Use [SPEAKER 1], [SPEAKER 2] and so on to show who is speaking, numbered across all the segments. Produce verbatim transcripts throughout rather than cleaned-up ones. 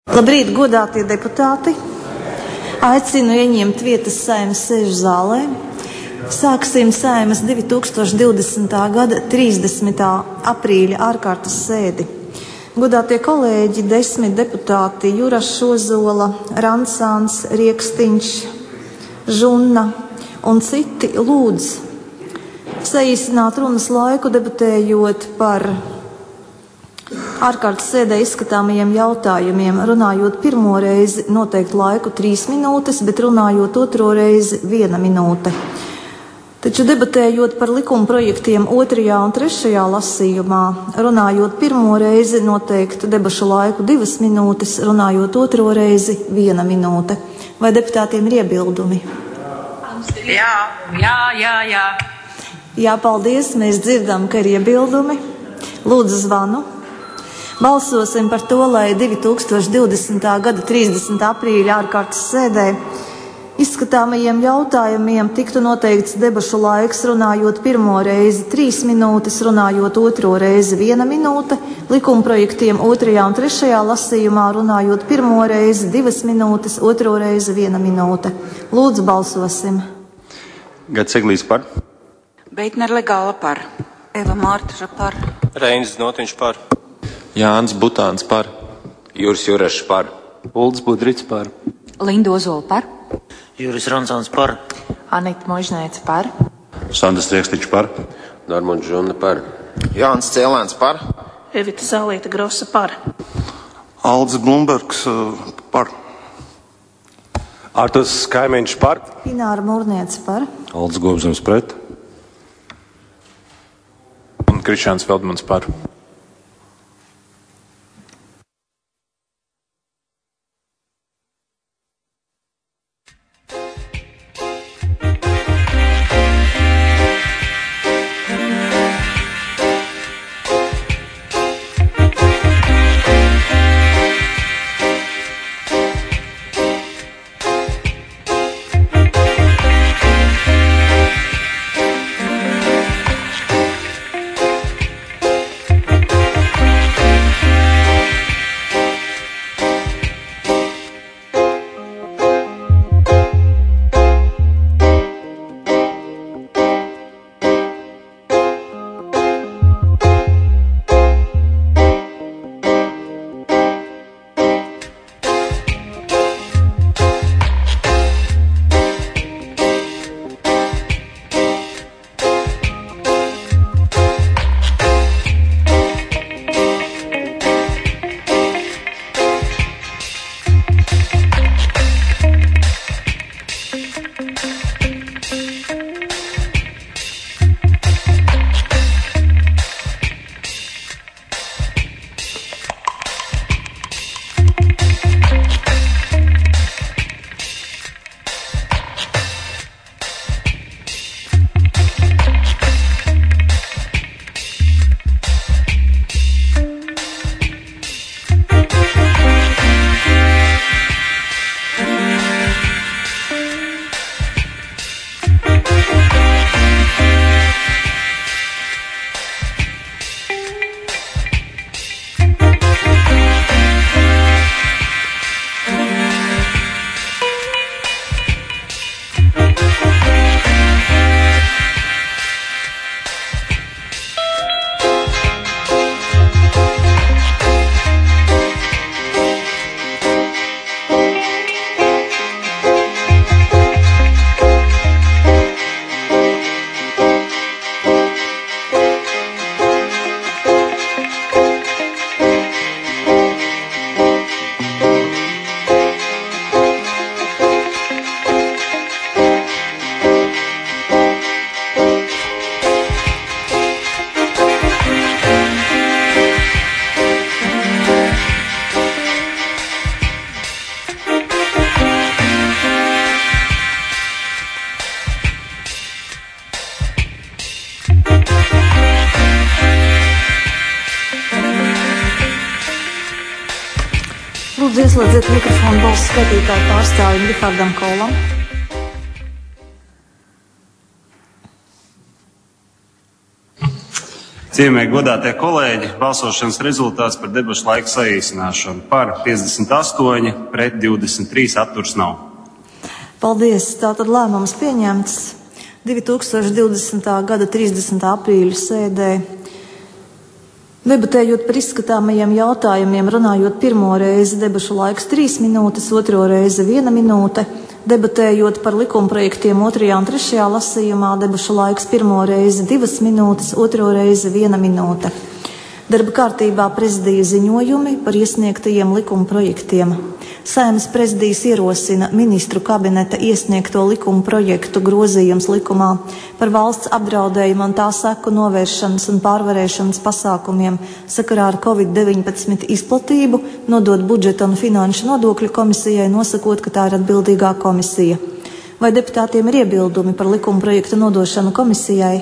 [SPEAKER 1] Labrīt, godātie deputāti! Aicinu ieņemt vietas Saeimas sēžu zālē. Sāksim Saeimas divi tūkstoši divdesmitā gada trīsdesmitā aprīļa ārkārtas sēdi. Godātie kolēģi, desmit deputāti Juras Ozola, Ransāns, Riekstiņš, Žunna un citi lūdz saīsināt runas laiku, debatējot par ārkārtas sēdē izskatāmajiem jautājumiem, runājot pirmo reizi noteikti laiku trīs minūtes, bet runājot otro reizi viena minūte. Taču debatējot par likuma projektiem otrajā un trešajā lasījumā, runājot pirmo reizi noteikti debašu laiku divas minūtes, runājot otro reizi viena minūte. Vai deputātiem ir iebildumi?
[SPEAKER 2] Jā, jā, jā, jā.
[SPEAKER 1] Jā, paldies, mēs dzirdam, ka ir iebildumi. Lūdzu zvanu. Balsosim par to, lai divi tūkstoši divdesmitā gada trīsdesmitā aprīļa ārkārtas sēdē izskatāmajiem jautājumiem tiktu noteikts debašu laiks, runājot pirmo reizi trīs minūtes, runājot otro reizi viena minūte, likumprojektiem otrajā un trešajā lasījumā runājot pirmo reizi divas minūtes, otro reizi viena minūte. Lūdzu, balsosim.
[SPEAKER 3] Gads Eglīs par.
[SPEAKER 2] Beitner Legāla par. Eva Mārtiža par.
[SPEAKER 4] Reinis Notiņš par.
[SPEAKER 5] Jānis Butāns par.
[SPEAKER 6] Juris Jurašs par.
[SPEAKER 5] Ulds Budrits par.
[SPEAKER 7] Linda Ozola par.
[SPEAKER 8] Juris Ransāns par.
[SPEAKER 7] Anita Možnēca par.
[SPEAKER 3] Sandrs Riekstiņš par.
[SPEAKER 6] Normons Žunna par.
[SPEAKER 9] Jānis Cēlēns par.
[SPEAKER 10] Evita Zālīta Grosa par.
[SPEAKER 11] Aldis Blumbergs par.
[SPEAKER 4] Arturs Kaimiņš par.
[SPEAKER 1] Ināra Mūrniece par.
[SPEAKER 3] Aldis Gobzems pret.
[SPEAKER 5] Un Krišāns Feldmans par.
[SPEAKER 1] Lūdzu, ieslēdziet mikrofonu balsu skaitītāju pārstāvim Rihardam Kolam.
[SPEAKER 3] Cienījamie godātie kolēģi, balsošanas rezultāts par debašu laiku saīsināšanu. Par piecdesmit astoņi, pret divdesmit trīs, atturs nav.
[SPEAKER 1] Paldies! Tātad lēmums pieņemts divi tūkstoši divdesmitā gada trīsdesmitā aprīļa sēdē. Debatējot par izskatāmajiem jautājumiem, runājot pirmo reizi, debašu laiks trīs minūtes, otro reizi viena minūte. Debatējot par likumprojektiem otrajā un trešajā lasījumā, debašu laiks pirmo reizi divas minūtes, otro reizi viena minūte. Darba kārtībā prezidija ziņojumi par iesniegtajiem likumprojektiem. Saeimas prezidijas ierosina ministru kabineta iesniegto likuma projektu grozījums likumā par valsts apdraudējumu un tā seku novēršanas un pārvarēšanas pasākumiem sakarā ar covid deviņpadsmit izplatību, nodot budžeta un finanšu nodokļu komisijai, nosakot, ka tā ir atbildīgā komisija. Vai deputātiem ir iebildumi par likuma projektu nodošanu komisijai?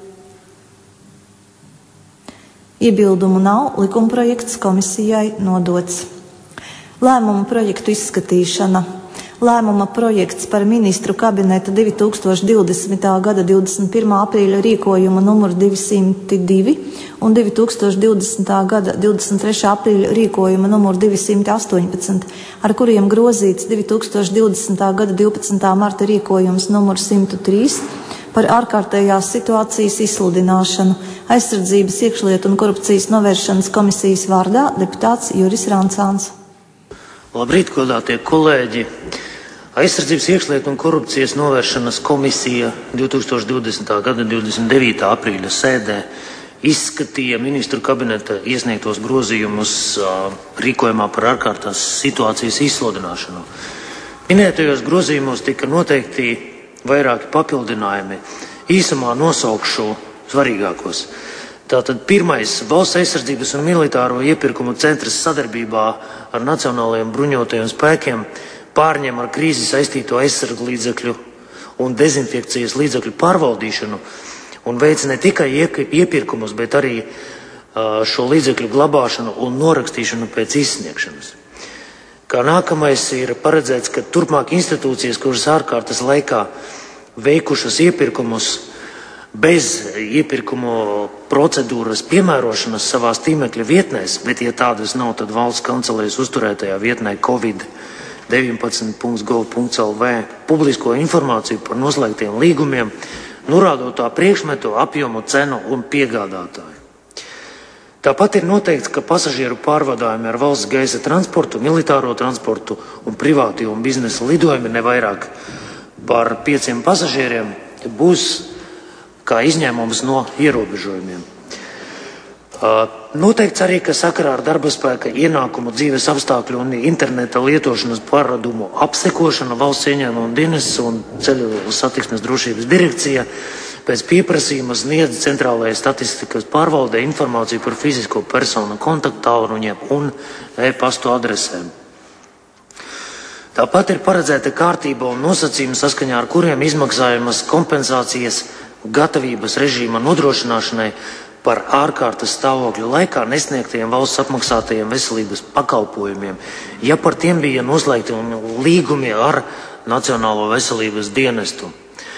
[SPEAKER 1] Iebildumu nav, likuma projekts komisijai nodots. Lēmuma projektu izskatīšana. Lēmuma projekts par ministru kabineta divi tūkstoši divdesmitā gada divdesmit pirmā aprīļa rīkojumu numuru divsimt divi un divi tūkstoši divdesmitā gada divdesmit trešā aprīļa rīkojumu numuru divsimt astoņpadsmit, ar kuriem grozīts divi tūkstoši divdesmitā gada divpadsmitā marta rīkojums numuru simt trīs par ārkārtējās situācijas izsludināšanu. Aizsardzības, iekšlietu un korupcijas novēršanas komisijas vārdā deputāts Juris Rancāns.
[SPEAKER 8] Labrīt, godātie kolēģi! Aizsardzības, iekšlietu un korupcijas novēršanas komisija divi tūkstoši divdesmitā gada divdesmit devītā aprīļa sēdē izskatīja ministru kabineta iesniegtos grozījumus uh, rīkojumā par ārkārtās situācijas izsludināšanu. Minētajos grozījumos tika noteikti vairāki papildinājumi. Īsumā nosaukšu svarīgākos. Tātad pirmais - valsts aizsardzības un militāro iepirkumu centrs sadarbībā ar nacionālajiem bruņotajiem spēkiem pārņem ar krīzi saistīto aizsargu līdzekļu un dezinfekcijas līdzekļu pārvaldīšanu un veic ne tikai iepirkumus, bet arī uh, šo līdzekļu glabāšanu un norakstīšanu pēc izsniegšanas. Kā nākamais ir paredzēts, ka turpmāk institūcijas, kuras ārkārtas laikā veikušas iepirkumus bez iepirkumu procedūras piemērošanas savās tīmekļa vietnēs, bet ja tādas nav, tad valsts kancelēs uzturētajā vietnē covid deviņpadsmit punkts gov punkts el vē publisko informāciju par noslēgtiem līgumiem, norādot tā priekšmetu, apjomu, cenu un piegādātāju. Tāpat ir noteikts, ka pasažieru pārvadājumi ar valsts gaisa transportu, militāro transportu un privāti un biznesa lidojumi ne vairāk par pieciem pasažieriem būs kā izņēmums no ierobežojumiem. Noteikts arī, ka sakarā ar darba spēka ienākumu, dzīves apstākļu un interneta lietošanas pārradumu apsekošanu valsts ieņēmuma dienests un ceļu satiksmes drošības direkcija pēc pieprasījuma sniedz centrālajai statistikas pārvaldē informāciju par fizisko personu kontaktālruņiem un e-pastu adresēm. Tāpat ir paredzēta kārtība un nosacījumi, saskaņā ar kuriem izmaksājamas kompensācijas gatavības režīma nodrošināšanai par ārkārtas stāvokļa laikā nesniegtajiem valsts apmaksātajiem veselības pakalpojumiem, ja par tiem bija noslēgti līgumi ar Nacionālo veselības dienestu.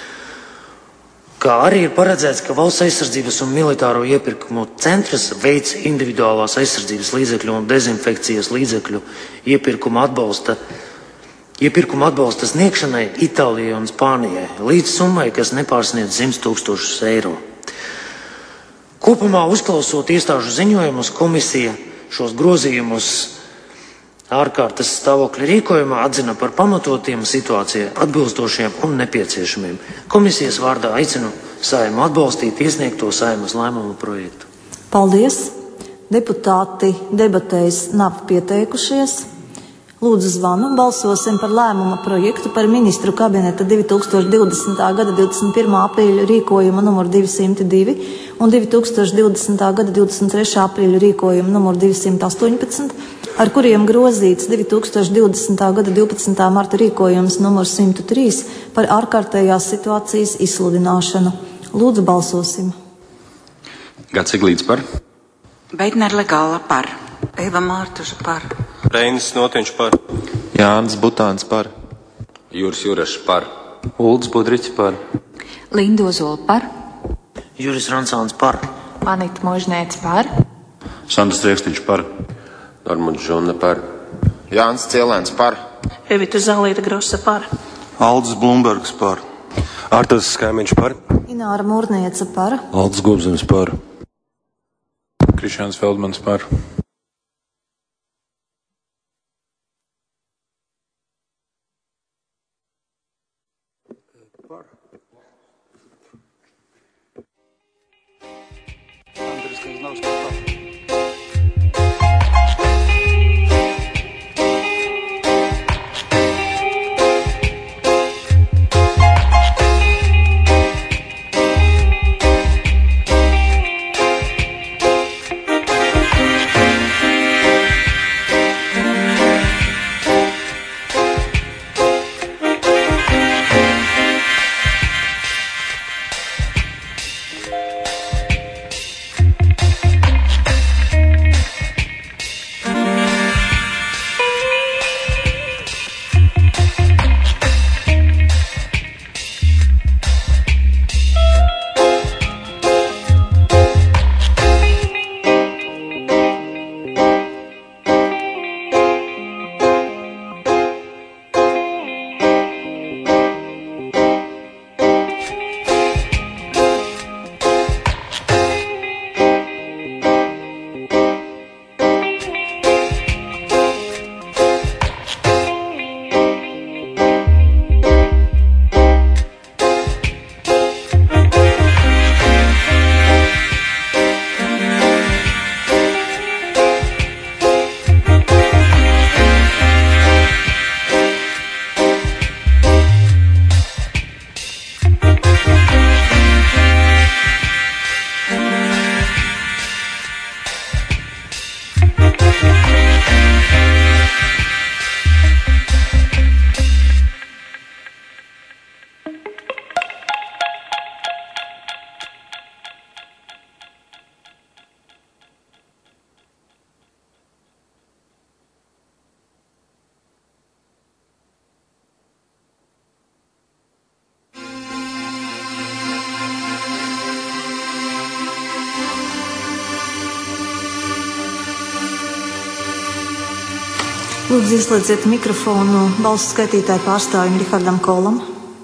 [SPEAKER 8] Kā arī ir paredzēts, ka valsts aizsardzības un militāro iepirkumu centrs veic individuālās aizsardzības līdzekļu un dezinfekcijas līdzekļu iepirkuma atbalsta Iepirkuma atbalsta sniegšanai Itālijai un Spānijai līdz summai, kas nepārsniedz simt tūkstošus eiro. Kopumā uzklausot iestāžu ziņojumus, komisija šos grozījumus ārkārtas stāvokļa rīkojumā atzina par pamatotiem, situācijai atbilstošiem un nepieciešamiem. Komisijas vārdā aicinu Saeimu atbalstīt iesniegto Saeimas lēmumu projektu.
[SPEAKER 1] Paldies! Deputāti debatēs nav pieteikušies. Lūdzu zvanu, balsosim par lēmuma projektu par ministru kabineta divi tūkstoši divdesmitā gada divdesmit pirmā aprīļa rīkojuma numuru divsimt divi un divi tūkstoši divdesmitā gada divdesmit trešā aprīļa rīkojuma numuru divsimt astoņpadsmit, ar kuriem grozīts divi tūkstoši divdesmitā gada divpadsmitā marta rīkojums numuru simt trīs par ārkārtējās situācijas izsludināšanu. Lūdzu, balsosim.
[SPEAKER 3] Gats Eglīts par.
[SPEAKER 2] Beitner Legāla par. Eva Mārtuša par.
[SPEAKER 4] Reinis Notiņš par.
[SPEAKER 5] Jānis Butāns par.
[SPEAKER 6] Juris Jurašs par.
[SPEAKER 5] Ulds Budriķis par.
[SPEAKER 7] Linda Ozola par.
[SPEAKER 8] Juris Rancāns par.
[SPEAKER 7] Anita Možnēca par.
[SPEAKER 4] Sandrs Riekstiņš par.
[SPEAKER 6] Normons Žonna par.
[SPEAKER 9] Jānis Cielēns par.
[SPEAKER 10] Evita Zālīta Grosa par.
[SPEAKER 11] Aldis Blumbergs par.
[SPEAKER 4] Arturs Skaimiņš par.
[SPEAKER 1] Ināra Mūrnieca par.
[SPEAKER 4] Aldis Gobzems par.
[SPEAKER 5] Krišjāns Feldmans par.
[SPEAKER 1] Lūdzu, ieslēdziet mikrofonu balsu skaitītāju pārstāvjum Rihardam Kolam.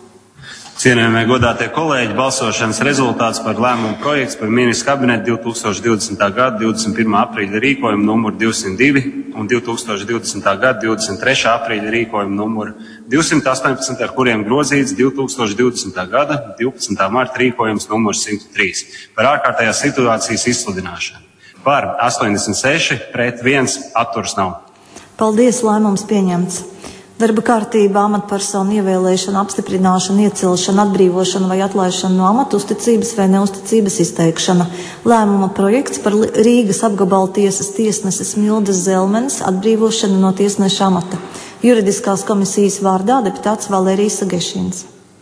[SPEAKER 3] Cienījamie godātie kolēģi, balsošanas rezultāts par lēmumu projekts par ministru kabinetu divi tūkstoši divdesmitā gada divdesmit pirmā aprīļa rīkojumu numuru divsimt divi un divi tūkstoši divdesmitā gada divdesmit trešā aprīļa rīkojumu numuru divsimt astoņpadsmit, ar kuriem grozīts divi tūkstoši divdesmitā gada divpadsmitā marta rīkojums numurs simt trīs par ārkārtējās situācijas izsludināšanu. Par astoņdesmit seši, pret viens, atturas nav.
[SPEAKER 1] Paldies, lēmums pieņemts. Darba kārtībā amatpersonu ievēlēšana, apstiprināšana, iecelšana, atbrīvošana vai atlaišana no amata, uzticības vai neuzticības izteikšana. Lēmuma projekts par Rīgas apgabala tiesas tiesneses Mildas Zelmenes atbrīvošanu no tiesneša amata. Juridiskās komisijas vārdā deputāts Valērijas Sagešins.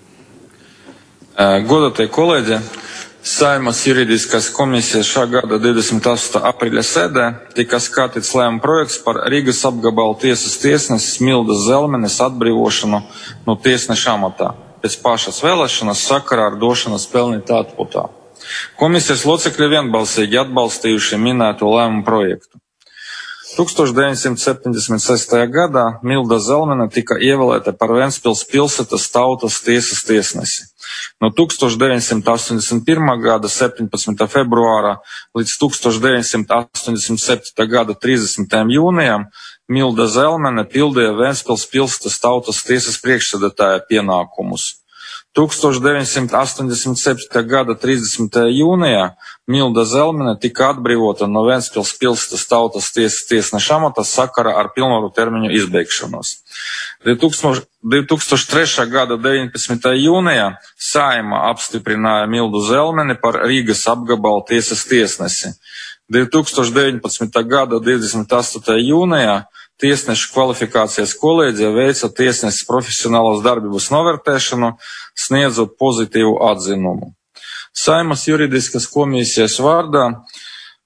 [SPEAKER 12] Godātie kolēģi, Saeimas juridiskās komisijas šā gada divdesmit astotākā aprīļa sēdē tika skatīts lēmuma projekts par Rīgas apgabala tiesas tiesneses Mildas Zelmenes atbrīvošanu no tiesneša amatā pēc pašas vēlēšanas sakarā ar došanas pelnīt atpūtā. Komisijas locekļi vienbalsīgi atbalstījuši minēto lēmumu projektu. tūkstoš deviņsimt septiņdesmit sestajā gadā Milda Zelmene tika ievēlēta par Ventspils pilsētas tautas tiesas tiesnesi. No tūkstoš deviņsimt astoņdesmit pirmā gada septiņpadsmitā februāra līdz tūkstoš deviņsimt astoņdesmit septītā gada trīsdesmitajam jūnijam Milda Zelmene pildīja Ventspils pilsētas tautas tiesas priekšsēdētāja pienākumus. tūkstoš deviņsimt astoņdesmit septītā gada trīsdesmitajā jūnijā Milda Zelmene tika atbrīvota no Ventspils pilsētas tautas tiesas tiesneša amata sakarā ar pilnvaru termiņu izbeigšanos. divi tūkstoši trešā gada deviņpadsmitajā jūnijā Saeima apstiprināja Mildu Zelmeni par Rīgas apgabala tiesas tiesnesi. divi tūkstoši deviņpadsmitā gada divdesmit astotajā jūnijā Tiesnešu kvalifikācijas kolēģija veica tiesneses profesionālās darbības novērtēšanu, sniedzot pozitīvu atzinumu. Saeimas juridiskās komisijas vārdā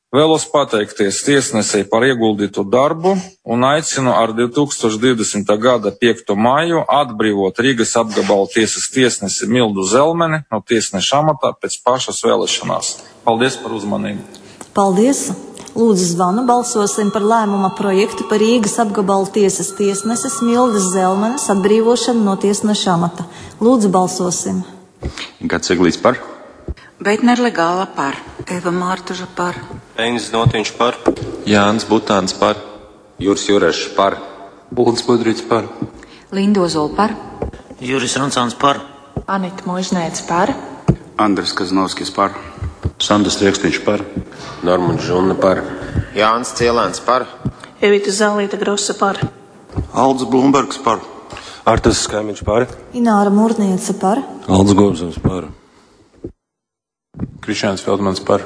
[SPEAKER 12] Vēlos pateikties tiesnesei par ieguldīto darbu un aicinu ar divi tūkstoši divdesmitā gada piekto maiju atbrīvot Rīgas apgabala tiesas tiesnesi Mildu Zelmeni no tiesneša amatā pēc pašas vēlēšanās. Paldies par uzmanību.
[SPEAKER 1] Paldies! Lūdzu zvanu, balsosim par lēmuma projektu par Rīgas apgabala tiesas tiesneses Mildas Zelmenes atbrīvošanu no tiesneša amata. Lūdzu balsosim.
[SPEAKER 4] Gats Eglīts par.
[SPEAKER 2] Beitner Legāla par. Eva Mārtuža par.
[SPEAKER 6] Einis Notiņš par.
[SPEAKER 4] Jānis Butāns par.
[SPEAKER 6] Juris Jurešs par.
[SPEAKER 11] Uldis Budrīts par.
[SPEAKER 7] Linda Ozola par.
[SPEAKER 8] Juris Rancāns par.
[SPEAKER 7] Anita Možnēca par.
[SPEAKER 11] Andris Kaznovskis par.
[SPEAKER 4] Sandrs Riekstiņš par.
[SPEAKER 9] Normons Žunna par. Jānis Cielēns par.
[SPEAKER 10] Evita Zālīta Grosa par.
[SPEAKER 11] Aldis Blumbergs par.
[SPEAKER 4] Artas Kaimiņš par.
[SPEAKER 1] Ināra Murnieca par.
[SPEAKER 4] Aldis Gobzems par.
[SPEAKER 5] Krišjāns Feldmans par.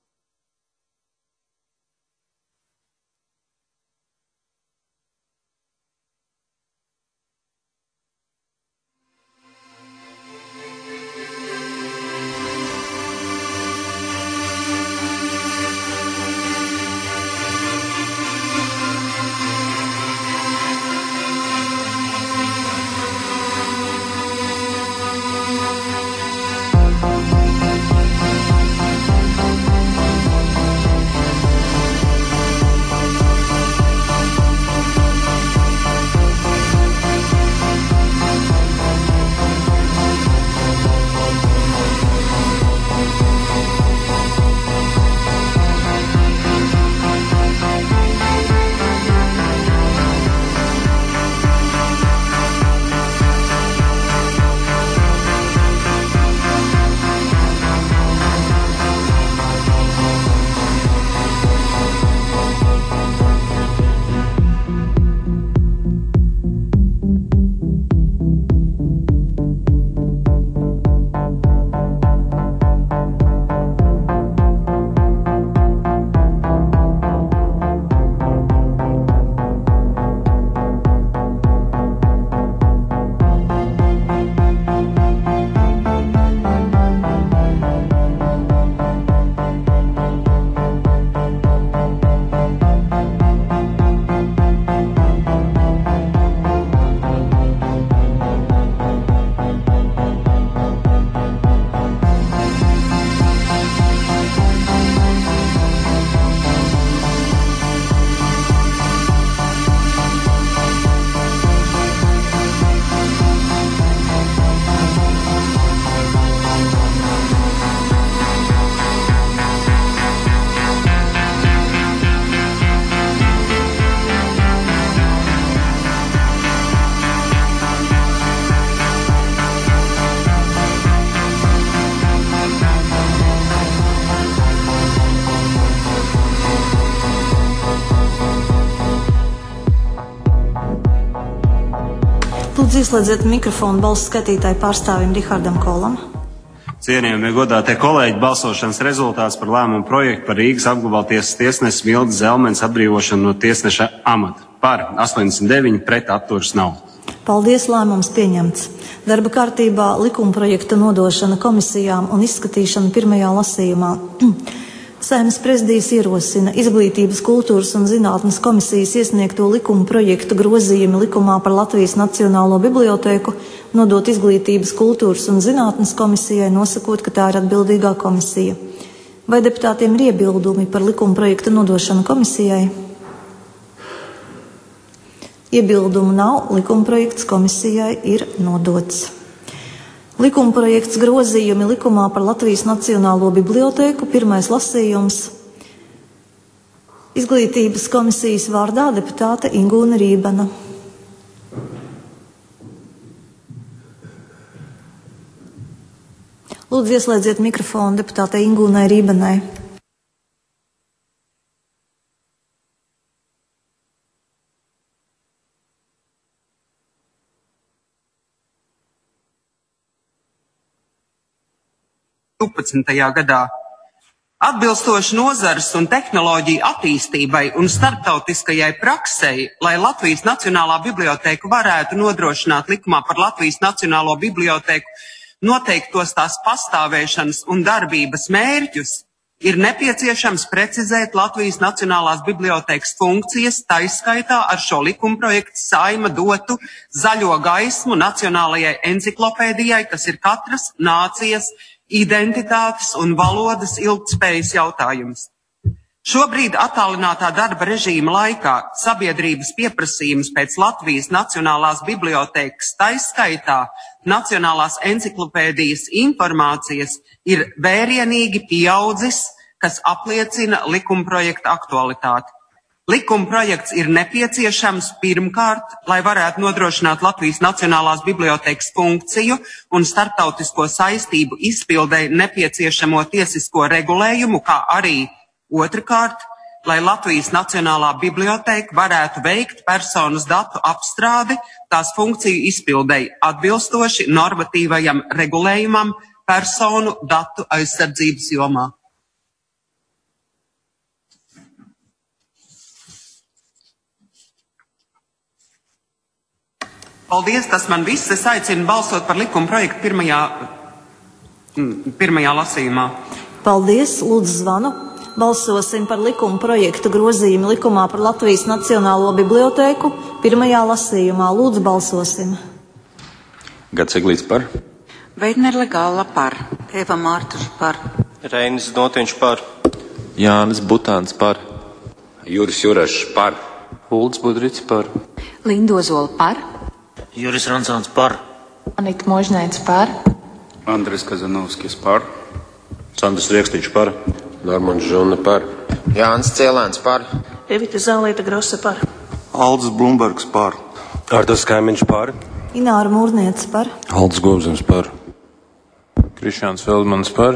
[SPEAKER 1] Lūdzu, ieslēdziet mikrofonu balsu skatītāju pārstāvim Rihardam Kolam.
[SPEAKER 3] Cienījamie godātie kolēģi, balsošanas rezultāts par lēmumu projektu par Rīgas apgabala tiesas tiesnesi Mildas Zelmenes atbrīvošanu no tiesneša amata. Par astoņdesmit deviņi, pret atturas nav.
[SPEAKER 1] Paldies, lēmums pieņemts. Darba kārtībā likumprojekta nodošana komisijām un izskatīšana pirmajā lasījumā. Saeimas prezidijas ierosina Izglītības, kultūras un zinātnes komisijas iesniegto likuma projektu grozījumi likumā par Latvijas Nacionālo bibliotēku nodot Izglītības, kultūras un zinātnes komisijai, nosakot, ka tā ir atbildīgā komisija. Vai deputātiem ir iebildumi par likuma projektu nodošanu komisijai? Iebildumu nav, likuma projekts komisijai ir nodots. Likumprojekts grozījumi likumā par Latvijas Nacionālo bibliotēku, pirmais lasījums. Izglītības komisijas vārdā deputāte Ingūna Rībena. Lūdzu, ieslēdziet mikrofonu deputātei Ingūnai Rībenai.
[SPEAKER 13] divpadsmitajā gadā. Atbilstoši nozares un tehnoloģiju attīstībai un starptautiskajai praksei, lai Latvijas Nacionālā bibliotēka varētu nodrošināt likumā par Latvijas Nacionālo bibliotēku noteiktos tās pastāvēšanas un darbības mērķus, ir nepieciešams precizēt Latvijas Nacionālās bibliotēkas funkcijas, taiskaitā ar šo likumprojektu Saeima dotu zaļo gaismu nacionālajai enciklopēdijai, kas ir katras nācijas identitātes un valodas ilgtspējas jautājums. Šobrīd attālinātā darba režīma laikā sabiedrības pieprasījums pēc Latvijas Nacionālās bibliotēkas, taiskaitā Nacionālās enciklopēdijas informācijas, ir vērienīgi pieaudzis, kas apliecina likumprojekta aktualitāti. Likumprojekts ir nepieciešams pirmkārt, lai varētu nodrošināt Latvijas Nacionālās bibliotēkas funkciju un starptautisko saistību izpildei nepieciešamo tiesisko regulējumu, kā arī otrkārt, lai Latvijas Nacionālā bibliotēka varētu veikt personas datu apstrādi tās funkciju izpildei atbilstoši normatīvajam regulējumam personu datu aizsardzības jomā. Paldies, tas man viss. Es aicinu balsot par likuma projektu pirmajā, pirmajā lasījumā.
[SPEAKER 1] Paldies, lūdzu zvanu. Balsosim par likuma projektu grozījumu likumā par Latvijas Nacionālo bibliotēku pirmajā lasījumā. Lūdzu, balsosim.
[SPEAKER 4] Gats Eglīts par.
[SPEAKER 2] Veitner Legāla par. Eva Mārtuša par.
[SPEAKER 9] Reinis Notiņš par.
[SPEAKER 4] Jānis Butāns par.
[SPEAKER 6] Juris Jurešs par.
[SPEAKER 11] Ulds Budrits par.
[SPEAKER 7] Lindozola par.
[SPEAKER 8] Juris Rancāns par.
[SPEAKER 7] Anita Možnēts par.
[SPEAKER 11] Andris Kazanovskis par.
[SPEAKER 4] Sandis Rieksniņš par.
[SPEAKER 6] Normons Žulna par. Jānis Cielēns par.
[SPEAKER 10] Evita Zālieta Grosa par.
[SPEAKER 11] Alds Blumbergs par.
[SPEAKER 4] Artas Kaimiņš par.
[SPEAKER 1] Ināra Mūrniece par.
[SPEAKER 4] Alds Gobzins par.
[SPEAKER 5] Krišjāns Feldmans par.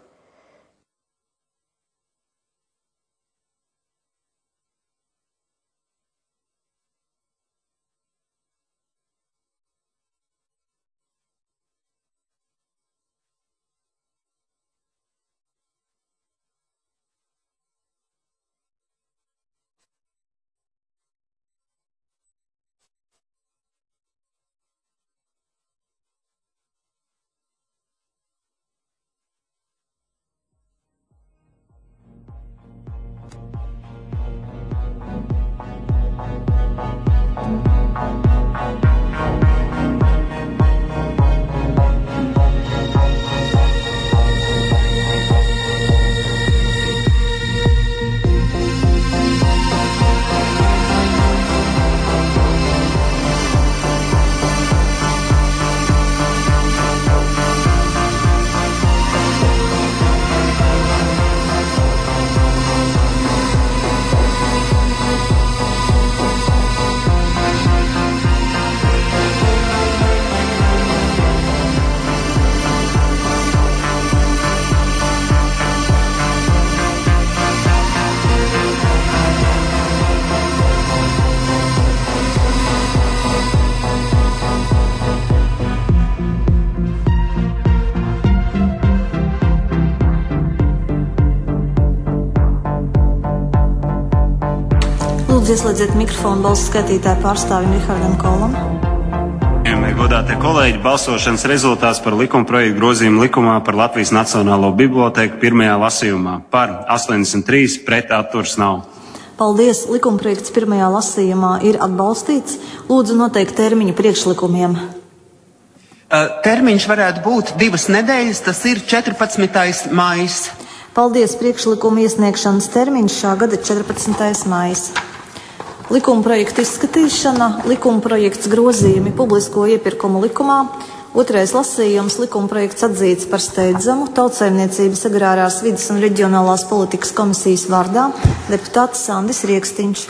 [SPEAKER 1] Lūdzu, ieslēdziet mikrofonu balsu skaitītāju pārstāvim Rihardam Kolam.
[SPEAKER 3] Godātie kolēģi, balsošanas rezultāts par likumprojektu grozījumu likumā par Latvijas Nacionālo bibliotēku pirmajā lasījumā. Par astoņdesmit trīs, pret atturs nav.
[SPEAKER 1] Paldies! Likumprojekts pirmajā lasījumā ir atbalstīts. Lūdzu noteikt termiņu priekšlikumiem.
[SPEAKER 13] Termiņš varētu būt divas nedēļas, tas ir četrpadsmitais maijs.
[SPEAKER 1] Paldies! Priekšlikuma iesniegšanas termiņš šā gada četrpadsmitais maijs. Likumprojekta izskatīšana, likumprojekts grozījumi publisko iepirkumu likumā, otrais lasījums, likumprojekts atzīts par steidzamu, Tautsaimniecības agrārās vides un reģionālās politikas komisijas vārdā, deputāts Sandis Rieksniņš.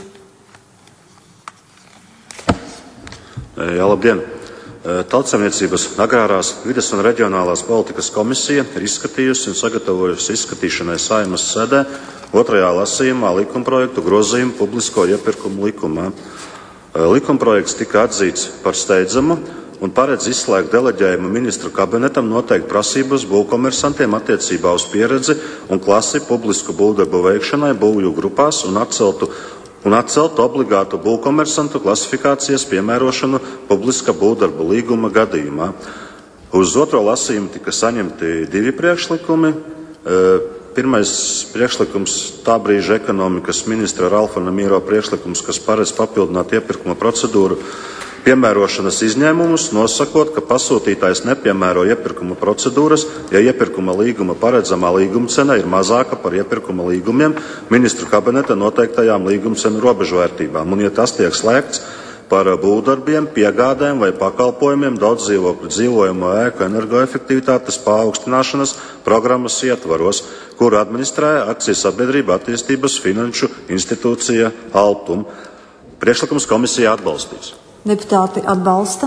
[SPEAKER 14] Jā, labdien! Tautsaimniecības agrārās vides un reģionālās politikas komisija ir izskatījusi un sagatavojusi izskatīšanai Saeimas sēdē otrajā lasījumā likumprojektu grozījumu publisko iepirkumu likumā. Likumprojekts tika atzīts par steidzamu un paredz izslēgt deleģējumu ministru kabinetam noteikt prasības būvkomersantiem attiecībā uz pieredzi un klasi publisku būvdarbu veikšanai būvju grupās un atceltu un atceltu obligātu būvkomersantu klasifikācijas piemērošanu publiska būvdarbu līguma gadījumā. Uz otro lasījumu tika saņemti divi priekšlikumi. Pirmais priekšlikums, tā brīža ekonomikas ministra Ralfa Namīro priekšlikums, kas paredz papildināt iepirkuma procedūru piemērošanas izņēmumus, nosakot, ka pasūtītājs nepiemēro iepirkuma procedūras, ja iepirkuma līguma paredzamā līguma cena ir mazāka par iepirkuma līgumiem ministru kabineta noteiktajām līguma cenu robežvērtībām, un ja tas tiek slēgts par būvdarbiem, piegādēm vai pakalpojumiem daudz dzīvokļu dzīvojamo ēku energoefektivitātes paaugstināšanas programmas ietvaros, kuru administrē akcijas sabiedrība attīstības finanšu institūcija Altum. Priekšlikums komisijā atbalstīts.
[SPEAKER 1] Deputāti atbalsta.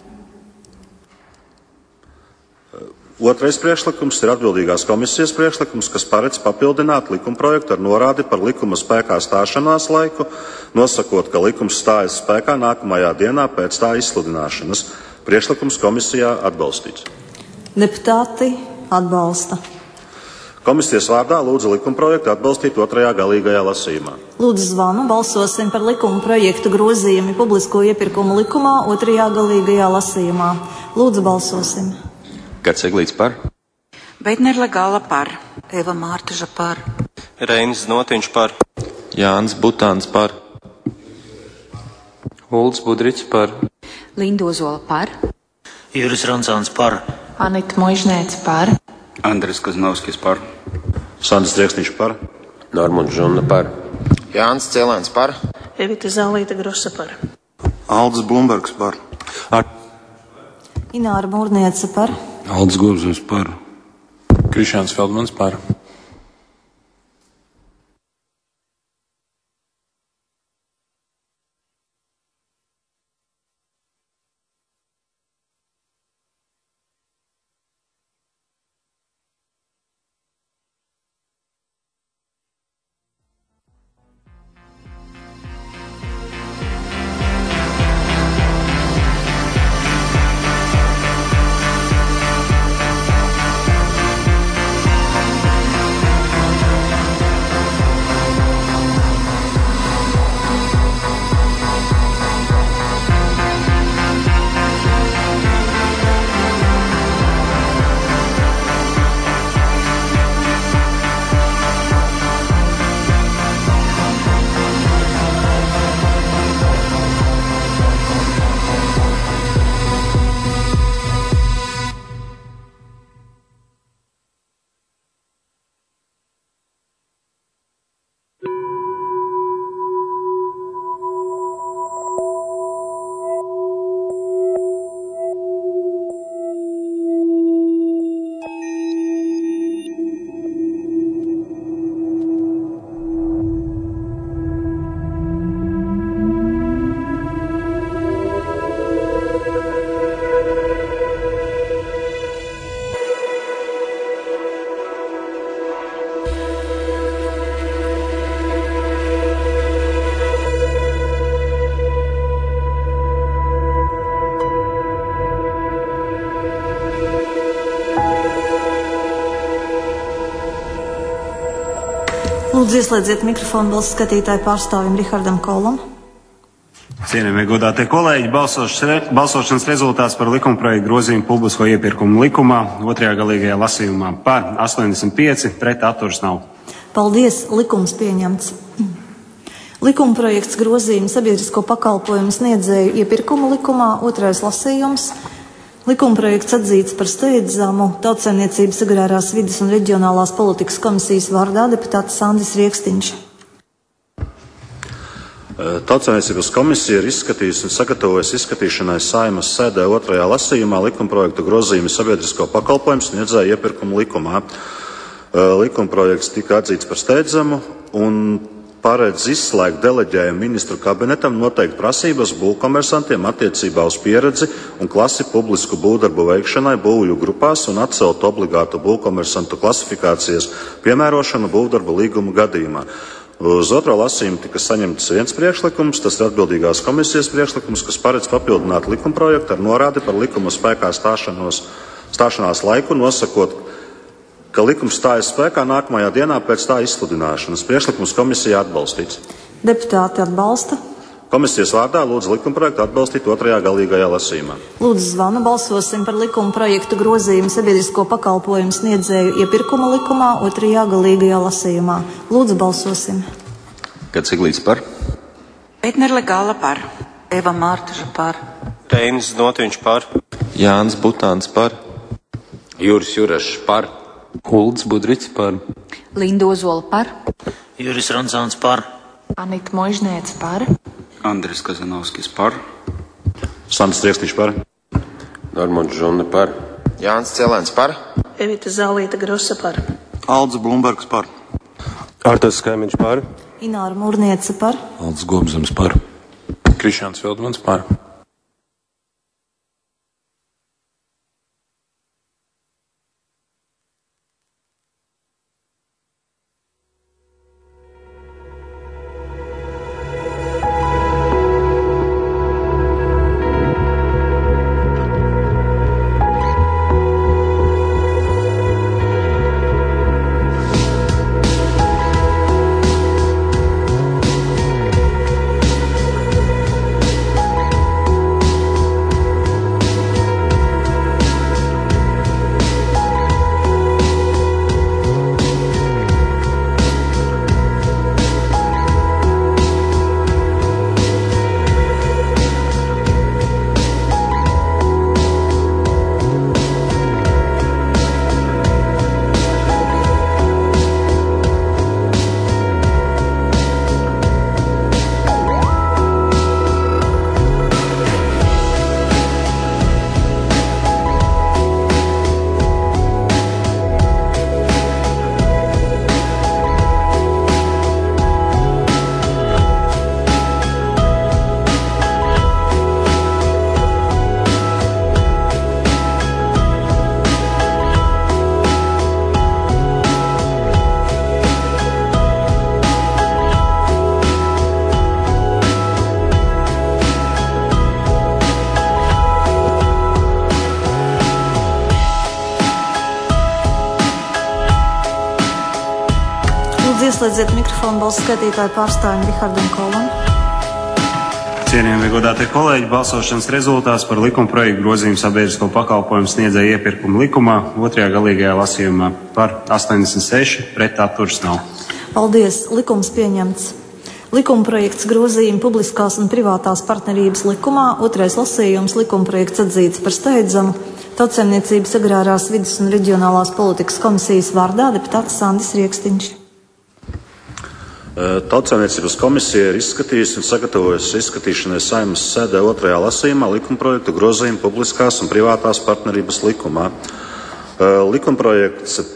[SPEAKER 14] Otrais priekšlikums ir atbildīgās komisijas priekšlikums, kas paredz papildināt likumprojektu ar norādi par likuma spēkā stāšanās laiku, nosakot, ka likums stājas spēkā nākamajā dienā pēc tā izsludināšanas. Priekšlikums komisijā atbalstīts.
[SPEAKER 1] Deputāti atbalsta.
[SPEAKER 14] Komisijas vārdā lūdzu likumprojektu atbalstīt otrajā galīgajā lasījumā.
[SPEAKER 1] Lūdzu zvanu, balsosim par likuma projektu grozījumi publisko iepirkumu likumā otrajā galīgajā lasījumā. Lūdzu balsosim.
[SPEAKER 4] Gats Eglīts par.
[SPEAKER 2] Beitner Legāla par. Eva Mārtaža par.
[SPEAKER 4] Reinis Notiņš par. Jānis Butāns par.
[SPEAKER 11] Ulds Budriķis par.
[SPEAKER 7] Lindozola par.
[SPEAKER 8] Juris Rancāns par.
[SPEAKER 7] Anita Možnēca par.
[SPEAKER 11] Andris Kazanovskis par.
[SPEAKER 14] Sandis Rieksniņš par.
[SPEAKER 9] Normund Žuna par.
[SPEAKER 6] Jānis Cielēns par.
[SPEAKER 10] Evita Zālīta Grosa par.
[SPEAKER 11] Aldis Blumbergs par.
[SPEAKER 4] Ar.
[SPEAKER 1] Ināra Mūrnieca par.
[SPEAKER 5] Aldis Gobzins par. Krišjāns Feldmans par.
[SPEAKER 1] Lūdzu, ieslēdziet mikrofonu balss skatītāju pārstāvim Rihardam Kolam.
[SPEAKER 3] Cienījamie godātie kolēģi, balsošanas rezultāts par likumprojektu grozījumu publisko iepirkumu likumā otrajā galīgajā lasījumā par astoņdesmit pieci, pret atturas nav.
[SPEAKER 1] Paldies, likums pieņemts. Likumprojekts grozījumi sabiedrisko pakalpojumu sniedzēju iepirkumu likumā otrais lasījums. Likumprojekts atzīts par steidzamu Tautsaimniecības agrārās vides un reģionālās politikas komisijas vārdā deputāts Sandis Rieksniņš.
[SPEAKER 14] Tautsaimniecības komisija ir izskatījusi un sagatavojusi izskatīšanai Saeimas sēdē otrajā lasījumā likumprojektu grozījumi sabiedrisko pakalpojumu sniedzēju iepirkumu likumā. Likumprojekts tika atzīts par steidzamu un paredz izslēgt deleģējumu ministru kabinetam noteikt prasības būvkomersantiem attiecībā uz pieredzi un klasi publisku būvdarbu veikšanai būvju grupās un atcelt obligātu būvkomersantu klasifikācijas piemērošanu būvdarbu līgumu gadījumā. Uz otro lasījumu tika saņemts viens priekšlikums, tas ir atbildīgās komisijas priekšlikums, kas paredz papildināt likumprojektu ar norādi par likuma spēkā stāšanos, stāšanās laiku, nosakot, ka likums stājas spēkā nākamajā dienā pēc tā izsludināšanas. Priekšlikums komisijā atbalstīts.
[SPEAKER 1] Deputāti atbalsta.
[SPEAKER 14] Komisijas vārdā lūdzu likumprojektu atbalstīt otrajā galīgajā lasījumā.
[SPEAKER 1] Lūdzu zvanu, balsosim par likuma projektu grozījumu sabiedrisko pakalpojumu sniedzēju iepirkuma likumā otrajā galīgajā lasījumā. Lūdzu balsosim.
[SPEAKER 11] Gats Iglīts par.
[SPEAKER 2] Eitnerle Gala par. Eva Mārtaža par.
[SPEAKER 4] Reinis Notiņš par.
[SPEAKER 9] Jānis Butāns par.
[SPEAKER 6] Juris Jurašs par.
[SPEAKER 11] Ulds Budriķis par.
[SPEAKER 7] Linda Ozola par.
[SPEAKER 8] Juris Rancāns par.
[SPEAKER 7] Anita Moižnēca par.
[SPEAKER 11] Andris Kazanovskis par.
[SPEAKER 14] Sandis Strieksniņš par.
[SPEAKER 6] Normunds Žunne par.
[SPEAKER 9] Jānis Cielēns par.
[SPEAKER 10] Evita Zālīta Grosa par.
[SPEAKER 11] Alds Blumbergs par.
[SPEAKER 15] Artas Kaimiņš par.
[SPEAKER 1] Ināra Mūrnieca par.
[SPEAKER 5] Alds Gobzems par. Krišjāns Feldmans par.
[SPEAKER 1] Ieslēdziet mikrofonu balsu skaitītāju pārstāvjiem Rihardam Kolam.
[SPEAKER 3] Cienījamie godātie kolēģi, balsošanas rezultāts par likuma projektu grozījumu sabiedrisko pakalpojumu sniedzēju iepirkuma likumā otrajā galīgajā lasījumā par astoņdesmit seši, pret atturas nav.
[SPEAKER 1] Paldies! Likums pieņemts. Likuma projekts grozījumi publiskās un privātās partnerības likumā, otrais lasījums, likuma projekts atzīts par steidzamu. Tautsaimniecības agrārās vides un reģionālās politikas komisijas vārdā deputāts Sandis Riekstiņš.
[SPEAKER 14] Tautsaimniecības komisija ir izskatījusi un sagatavojusi izskatīšanai Saeimas sēdē otrajā lasījumā likumprojektu grozījumu publiskās un privātās partnerības likumā. Likumprojekts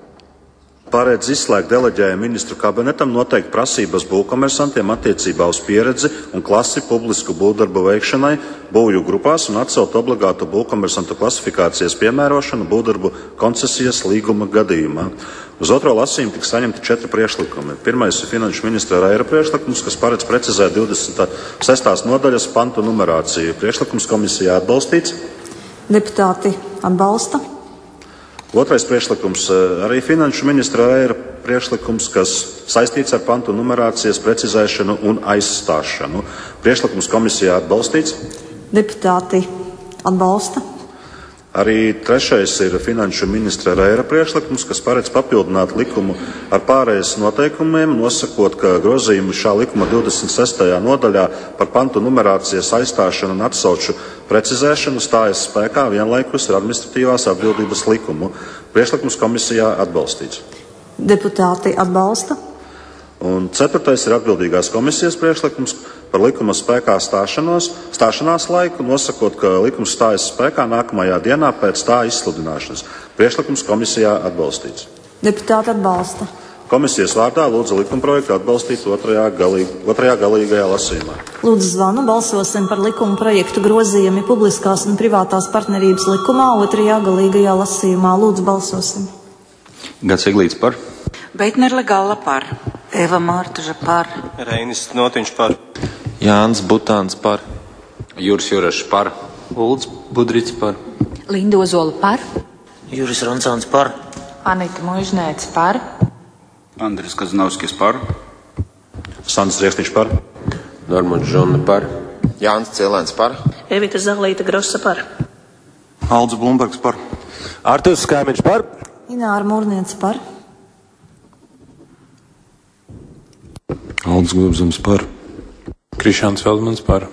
[SPEAKER 14] paredz izslēgt deleģējumu ministru kabinetam noteikt prasības būvkomersantiem attiecībā uz pieredzi un klasi publisku būvdarbu veikšanai būvju grupās un atcelt obligātu būvkomersantu klasifikācijas piemērošanu būvdarbu koncesijas līguma gadījumā. Uz otro lasījumu tika saņemti četri priekšlikumi. Pirmais ir finanšu ministra Raira priekšlikums, kas paredz precizēt divdesmit sestās nodaļas pantu numerāciju. Priekšlikums komisijā atbalstīts.
[SPEAKER 1] Deputāti atbalsta.
[SPEAKER 14] Otrais priekšlikums arī finanšu ministra Raira priekšlikums, kas saistīts ar pantu numerācijas precizēšanu un aizstāšanu. Priekšlikums komisijā atbalstīts.
[SPEAKER 1] Deputāti atbalsta.
[SPEAKER 14] Arī trešais ir finanšu ministra Raira priekšlikums, kas paredz papildināt likumu ar pārējais noteikumiem, nosakot, ka grozījumi šā likuma divdesmit sestajā nodaļā par pantu numerācijas aizstāšanu un atsauču precizēšanu stājas spēkā vienlaikus ar administratīvās atbildības likumu. Priekšlikums komisijā atbalstīts.
[SPEAKER 1] Deputāti atbalsta.
[SPEAKER 14] Un ceturtais ir atbildīgās komisijas priekšlikums par likuma spēkā stāšanos, stāšanās laiku, nosakot, ka likums stājas spēkā nākamajā dienā pēc tā izsludināšanas. Priekšlikums komisijā atbalstīts.
[SPEAKER 1] Deputāti atbalsta.
[SPEAKER 14] Komisijas vārdā lūdzu likumprojektu atbalstīt otrajā, galī, otrajā galīgajā lasījumā.
[SPEAKER 1] Lūdzu zvanu, balsosim par likuma projektu grozījumi publiskās un privātās partnerības likumā otrajā galīgajā lasījumā. Lūdzu balsosim.
[SPEAKER 11] Gats Iglīts par.
[SPEAKER 2] Eitnerle Gala par. Eva Mārtaža par.
[SPEAKER 4] Reinis Notiņš par.
[SPEAKER 9] Jānis Butāns par.
[SPEAKER 6] Juris Jurašs par.
[SPEAKER 11] Ulds Budriķis par.
[SPEAKER 7] Linda Ozola par.
[SPEAKER 8] Juris Rancāns par.
[SPEAKER 7] Anita Moižnēca par.
[SPEAKER 11] Andris Kazanovskis par.
[SPEAKER 14] Sandis Riekstiņš par.
[SPEAKER 9] Normons Žuna par. Jānis Cielēns par.
[SPEAKER 10] Evita Zālīta Grosa par.
[SPEAKER 11] Aldis Blumbergs par.
[SPEAKER 15] Artūrs Kaimiņš par.
[SPEAKER 1] Ināra Mūrniece par.
[SPEAKER 5] Aldis Gobzems par. Krišāns Feldmans par.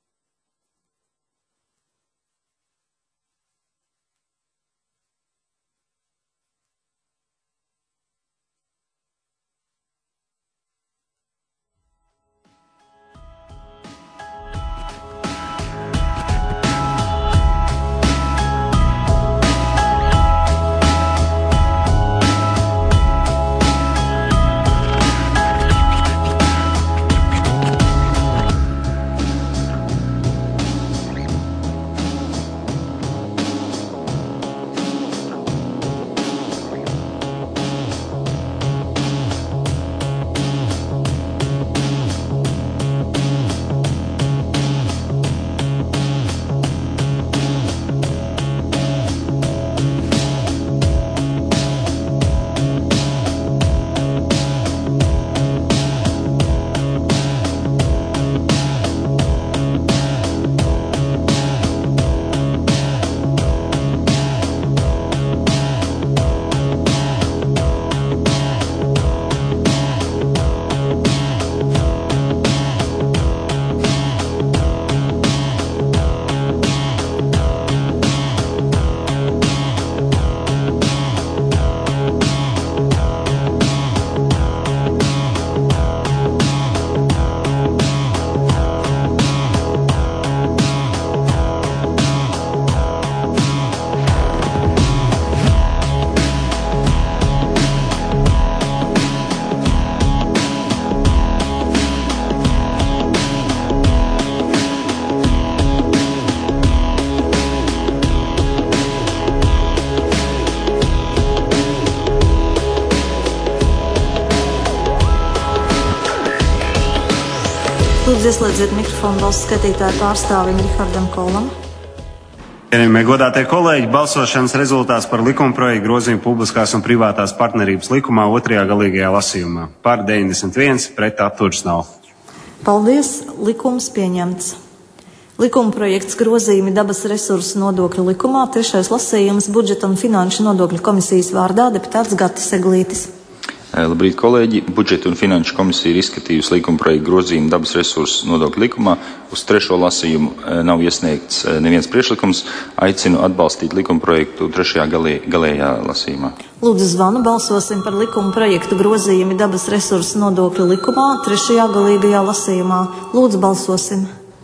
[SPEAKER 1] Lūdzu, ieslēdziet mikrofonu valsts skatītāju pārstāvim Rihardam Kolam.
[SPEAKER 3] Cienījamie godātie kolēģi, balsošanas rezultāts par likumprojektu grozījumu publiskās un privātās partnerības likumā otrajā galīgajā lasījumā. Par deviņdesmit viens, pret atturas nav.
[SPEAKER 1] Paldies, likums pieņemts. Likuma projekts grozījumi dabas resursu nodokļu likumā, trešais lasījums budžeta un finanšu nodokļu komisijas vārdā deputāts Gatis Eglītis.
[SPEAKER 11] Labrīt, kolēģi! Budžeta un finanšu komisija ir izskatījusi likumprojektu grozījumu dabas resursu nodokļu likumā. Uz trešo lasījumu nav iesniegts neviens priekšlikums. Aicinu atbalstīt likumprojektu trešajā galī, galējā lasījumā.
[SPEAKER 1] Lūdzu, zvanu, balsosim par likuma projektu grozījumi dabas resursu nodokļu likumā, trešajā galīgajā lasījumā. Lūdzu, balsosim.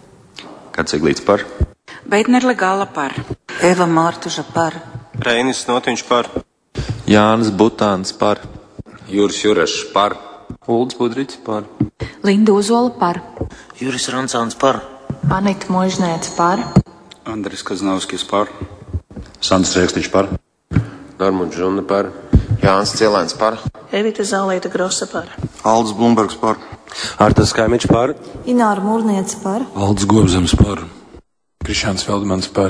[SPEAKER 11] Kāds Eglīts par?
[SPEAKER 2] Beitner Legāla par. Eva Mārtuža par.
[SPEAKER 4] Reinis Notiņš par.
[SPEAKER 11] Jānis Butāns par.
[SPEAKER 6] Juris Jurešs par.
[SPEAKER 11] Uldis Budriķis par.
[SPEAKER 7] Linda Ozola par.
[SPEAKER 8] Juris Rancāns par.
[SPEAKER 7] Anita Možnēca par.
[SPEAKER 11] Andris Kaznauskas par.
[SPEAKER 14] Sandrs Rēksniņš par.
[SPEAKER 9] Normons Žuna par. Jānis Cielēns par.
[SPEAKER 10] Evita Zālīta Grosa par.
[SPEAKER 11] Aldis Blumbergs par.
[SPEAKER 15] Artūrs Kaimiņš par.
[SPEAKER 1] Ināra Mūrniece par.
[SPEAKER 5] Aldis Gobzems par. Krišāns Feldmans par.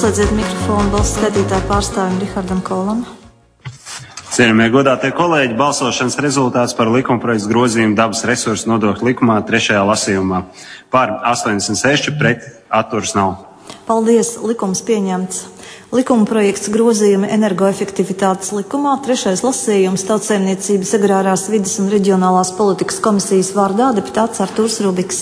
[SPEAKER 1] ieslēdziet mikrofonu balss skaitītāju pārstāvim Rihardam Kolam.
[SPEAKER 3] Cienījamie godātie kolēģi, balsošanas rezultāts par likumprojektu grozījumu dabas resursu nodokļu likumā trešajā lasījumā. Par astoņdesmit seši, pret atturas nav.
[SPEAKER 1] Paldies, likums pieņemts. Likuma projekts grozījumi energoefektivitātes likumā, trešais lasījums Tautsaimniecības agrārās vides un reģionālās politikas komisijas vārdā deputāts Artūrs Rubiks.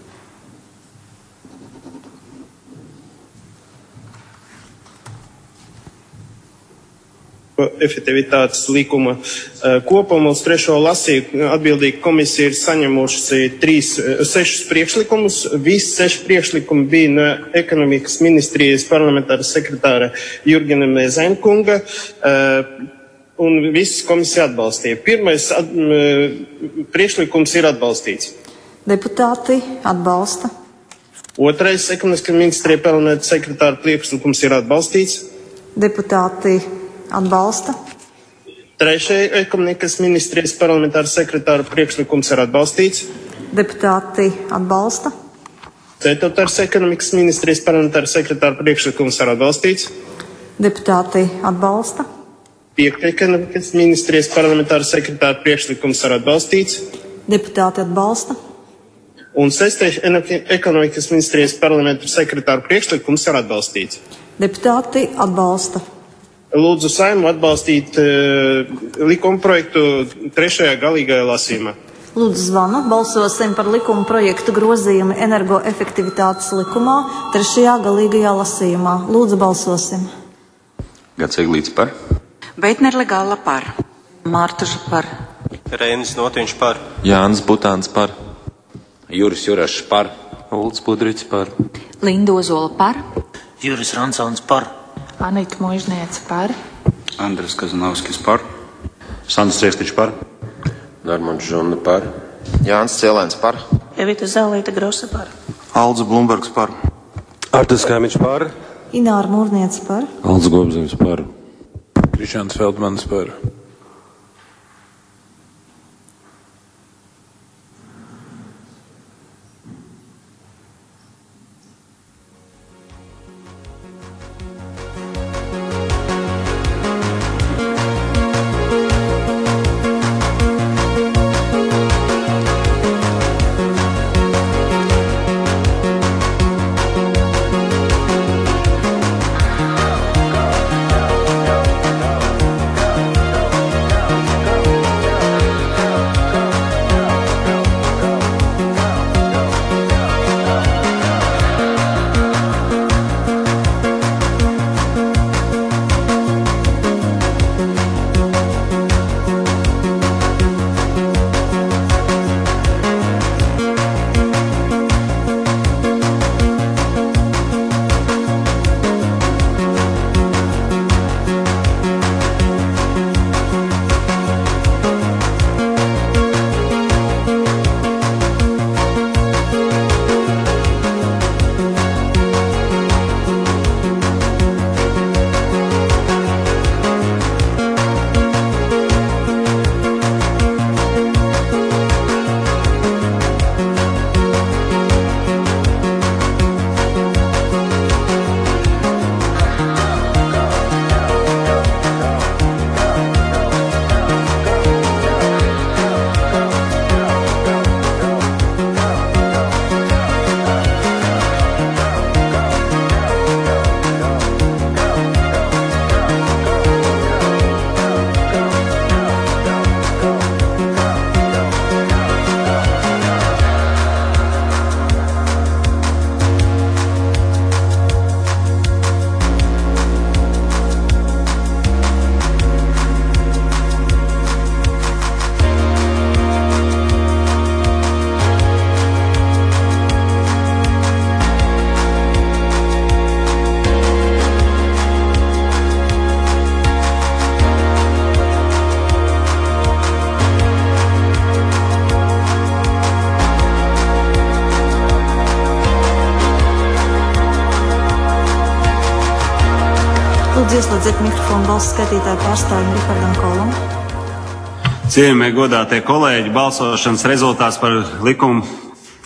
[SPEAKER 16] Efektivitātes likuma kopumā uz trešo lasījumu atbildīga komisija ir saņemuši trīs, sešus priekšlikumus. Visi seši priekšlikumi bija no ekonomikas ministrijas parlamentāra sekretāra Jurgena Mezenkunga, un visas komisija atbalstīja. Pirmais at, priekšlikums ir atbalstīts.
[SPEAKER 1] Deputāti atbalsta.
[SPEAKER 16] Otrais ekonomikas ministrija parlamentāra sekretāra priekšlikums ir atbalstīts.
[SPEAKER 1] Deputāti atbalsta.
[SPEAKER 16] Trešais ekonomikas ministrijas parlamentāra sekretāra priekšlikums ir atbalstīts.
[SPEAKER 1] Deputāti atbalsta.
[SPEAKER 16] Ceturtais ekonomikas ministrijas parlamentāra sekretāra priekšlikums ir atbalstīts.
[SPEAKER 1] Deputāti atbalsta.
[SPEAKER 16] Piektais ekonomikas ministrijas parlamentāra sekretāra priekšlikums ir atbalstīts.
[SPEAKER 1] Deputāti atbalsta.
[SPEAKER 16] Un sestais ekonomikas ministrijas parlamentāra sekretāra priekšlikums ir atbalstīts.
[SPEAKER 1] Deputāti atbalsta.
[SPEAKER 16] Lūdzu Saeimu atbalstīt uh, likuma projektu trešajā galīgajā lasījumā.
[SPEAKER 1] Lūdzu Zvanu, balsosim par likuma projektu grozījumu energoefektivitātes likumā trešajā galīgajā lasījumā. Lūdzu balsosim.
[SPEAKER 11] Gats Eglīts par.
[SPEAKER 2] Beitner Legāla par. Mārtuža par.
[SPEAKER 4] Reinis Notiņš par.
[SPEAKER 15] Jānis Butāns par.
[SPEAKER 9] Juris Jurašs par.
[SPEAKER 15] Ulds Budriķis par.
[SPEAKER 7] Linda Ozola par.
[SPEAKER 8] Juris Rancāns par.
[SPEAKER 7] Anita Možniece par.
[SPEAKER 5] Andris Kazanovskis par.
[SPEAKER 14] Sandrs Riekstiņš par.
[SPEAKER 6] Normons Žuna par.
[SPEAKER 9] Jānis Cielēns par.
[SPEAKER 10] Evita Zālīta Grosa par.
[SPEAKER 5] Aldze Blumbergs par.
[SPEAKER 15] Artūrs Kāmiņš par.
[SPEAKER 1] Ināra Mūrniece par.
[SPEAKER 5] Alds Gobzems par. Krišāns Feldmanis par.
[SPEAKER 1] Lūdzu, ieslēdziet mikrofonu balss skaitītāju pārstāvim Rihardam Kolam.
[SPEAKER 3] Cienījamie godātie kolēģi, balsošanas rezultāts par likumu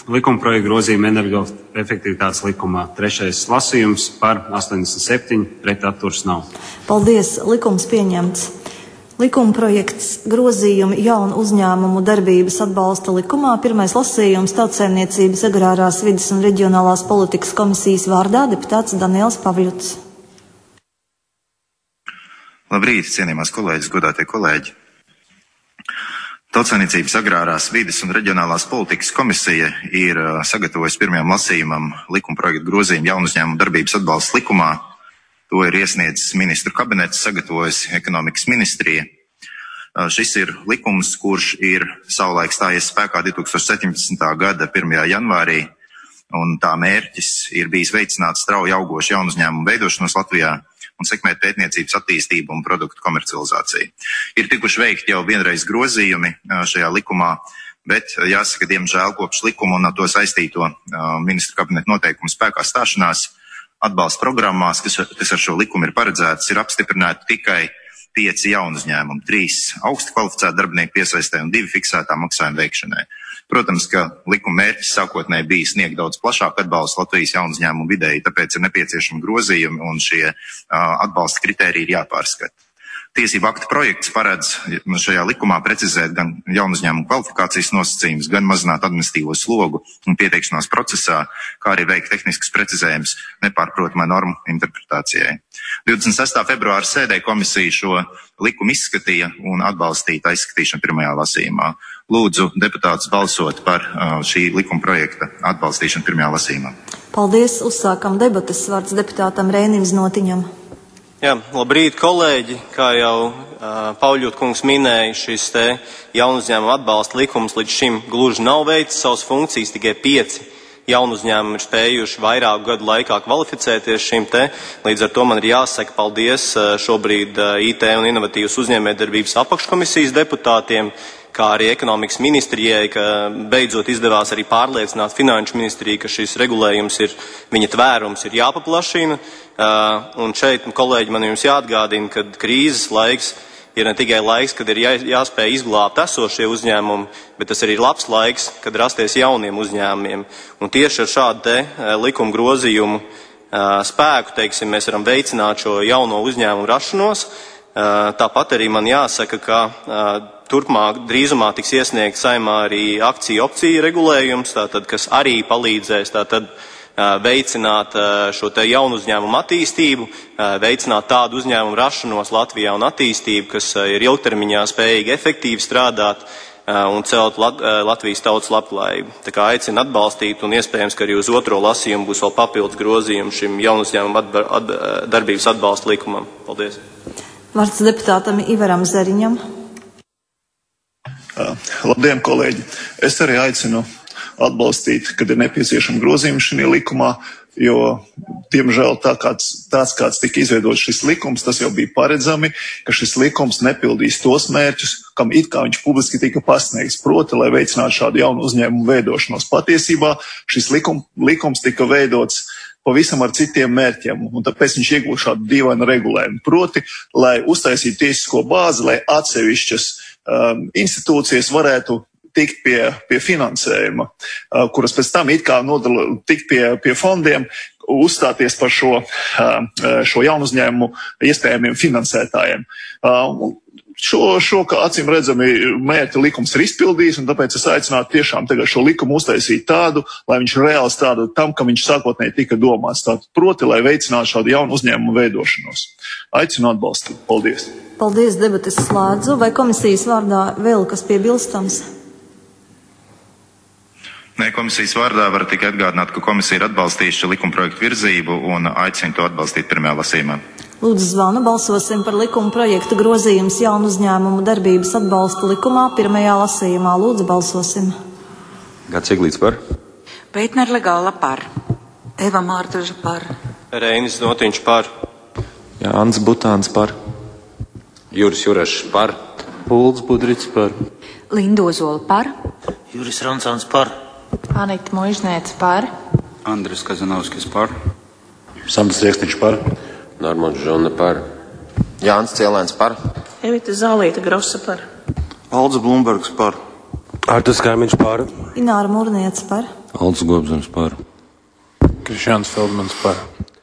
[SPEAKER 3] likumprojekta grozījuma energoefektivitātes likumā. Trešais lasījums par astoņdesmit septiņi, pret atturas nav.
[SPEAKER 1] Paldies, likums pieņemts. Likumprojekts grozījumi jaunu uzņēmumu darbības atbalsta likumā. Pirmais lasījums Tautsaimniecības agrārās vides un reģionālās politikas komisijas vārdā deputāts Daniels Pavļuts.
[SPEAKER 17] Labrīt, cienījamās kolēģis, godātie kolēģi. Tautsaimniecības agrārās vides un reģionālās politikas komisija ir sagatavojusi pirmajam lasījumam likumprojektu grozījumu jaunu uzņēmumu darbības atbalsta likumā. To ir iesniedzis ministru kabinets, sagatavojusi ekonomikas ministrija. Šis ir likums, kurš ir savulaik stājies spēkā divi tūkstoši septiņpadsmitā gada pirmajā janvārī, un tā mērķis ir bijis veicināt strauji augošu jaunu uzņēmumu veidošanos Latvijā un sekmēt pētniecības attīstību un produktu komercializāciju. Ir tikuši veikti jau vienreiz grozījumi šajā likumā, bet jāsaka, diemžēl kopš likuma un to saistīto ministru kabineta noteikumu spēkā stāšanās atbalsta programmās, kas, kas ar šo likumu ir paredzētas, ir apstiprināti tikai pieci jaunu uzņēmumi, trīs augsti kvalificēti darbinieki piesaistē un divi fiksētā maksājuma veikšanai. Protams, ka likuma mērķis sākotnēji bija sniegt daudz plašāku atbalstu Latvijas jaunu uzņēmumu vidēji, tāpēc ir nepieciešami grozījumi un šie uh, atbalsta kritēriji ir jāpārskata. Tiesību akta projekts paredz šajā likumā precizēt gan jaunu uzņēmumu kvalifikācijas nosacījumus, gan mazināt administratīvo slogu un pieteikšanās procesā, kā arī veikt tehniskus precizējumus nepārprotamai normu interpretācijai. divdesmit sestā februāra sēdē komisija šo likumu izskatīja un atbalstīja izskatīšanu pirmajā lasījumā. Lūdzu deputātus balsot par šī likuma projekta atbalstīšanu pirmajā lasījumā.
[SPEAKER 1] Paldies, uzsākam debates, vārds deputātam Reinim Znotiņam.
[SPEAKER 4] Jā, labrīt, kolēģi. Kā jau uh, Pauļūt kungs minēja, šis te jaunu uzņēmumu atbalsta likums līdz šim gluži nav veicis savas funkcijas, tikai pieci jaunu uzņēmumi ir spējuši vairāku gadu laikā kvalificēties šim te. Līdz ar to man ir jāsaka paldies uh, šobrīd uh, I T un inovatīvas uzņēmējdarbības apakškomisijas deputātiem, kā arī ekonomikas ministrijai, ka beidzot izdevās arī pārliecināt finanšu ministriju, ka šis regulējums ir, viņa tvērums ir jāpaplašina. Uh, un šeit, kolēģi, man jums jāatgādina, ka krīzes laiks ir ne tikai laiks, kad ir jā, jāspēj izglābt esošie uzņēmumi, bet tas arī ir labs laiks, kad rasties jauniem uzņēmumiem. Un tieši ar šādu te uh, likuma grozījumu uh, spēku, teiksim, mēs varam veicināt šo jauno uzņēmumu rašanos. Uh, tāpat arī man jāsaka, ka uh, turpmāk drīzumā tiks iesniegt saimā arī akciju opciju regulējums, tātad, kas arī palīdzēs tātad veicināt šo te jaunu uzņēmumu attīstību, veicināt tādu uzņēmumu rašanos Latvijā un attīstību, kas ir ilgtermiņā spējīgi efektīvi strādāt un celt Lat Latvijas tautas labklājību. Tā kā aicinu atbalstīt un iespējams, ka arī uz otro lasījumu būs vēl papildus grozījumi šim jaunu uzņēmumu atbar, at, darbības atbalsta likumam. Paldies.
[SPEAKER 1] Vārds deputātam Ivaram Zariņam.
[SPEAKER 18] Uh, labdien, kolēģi! Es arī aicinu atbalstīt, kad ir nepieciešama grozījuma šajā likumā, jo, diemžēl, tā kāds, tāds, kāds tika izveidots šis likums, tas jau bija paredzami, ka šis likums nepildīs tos mērķus, kam it kā viņš publiski tika pasniegts, proti, lai veicinātu šādu jaunu uzņēmumu veidošanos. Patiesībā šis likum, likums tika veidots pavisam ar citiem mērķiem, un tāpēc viņš iegūst šādu dīvainu regulējumu. Proti, lai uztaisītu tiesisko bāzi, lai atsevišķas um, institūcijas varētu tikt pie, pie finansējuma, uh, kuras pēc tam it kā nodala tikt pie, pie fondiem, uzstāties par šo, uh, šo jaunu uzņēmumu iespējamiem finansētājiem. Uh, šo, šo, kā acīm redzami, mērķa likums ir izpildījis, un tāpēc es aicinātu tiešām tagad šo likumu uztaisīt tādu, lai viņš reāli strādātu tam, kam viņš sākotnēji tika domāts. Tātad, proti, lai veicinātu šādu jaunu uzņēmumu veidošanos. Aicinu atbalstīt. Paldies.
[SPEAKER 1] Paldies, debates slēdzu. Vai komisijas vārdā vēl kas piebilstams?
[SPEAKER 17] Nē, komisijas vārdā var tikai atgādināt, ka komisija ir atbalstījusi šo likumprojektu virzību un aicina to atbalstīt pirmajā lasījumā.
[SPEAKER 1] Lūdzu zvanu, balsosim par likuma projektu grozījums jaunu uzņēmumu darbības atbalsta likumā pirmajā lasījumā. Lūdzu, balsosim.
[SPEAKER 11] Gats Eglīts par.
[SPEAKER 2] Peitner Legāla par. Eva Mārtaža par.
[SPEAKER 4] Reinis Notiņš par.
[SPEAKER 15] Jānis Butāns par.
[SPEAKER 6] Juris Jurašs par.
[SPEAKER 15] Ulds Budriķis par.
[SPEAKER 7] Linda Ozola par.
[SPEAKER 8] Juris Rancāns par.
[SPEAKER 7] Anita Možnēca par.
[SPEAKER 5] Andris Kazanovskis par.
[SPEAKER 14] Sandrs Riekstiņš par.
[SPEAKER 6] Normons Žona par. Jānis Cielēns par.
[SPEAKER 10] Evita Zālīta Grosa par.
[SPEAKER 5] Aldis Blumbergs par.
[SPEAKER 15] Arturs Kaimiņš par.
[SPEAKER 1] Ināra Murniec par.
[SPEAKER 5] Aldis Gobzems par.
[SPEAKER 15] Krišjāns Feldmans par.